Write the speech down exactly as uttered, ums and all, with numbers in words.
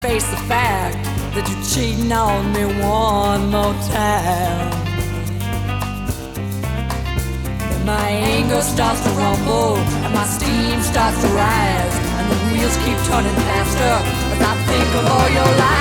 face the fact that you're cheating on me one more time. Then my anger starts to rumble and my steam starts to rise, and the wheels keep turning faster as I think of all your lies.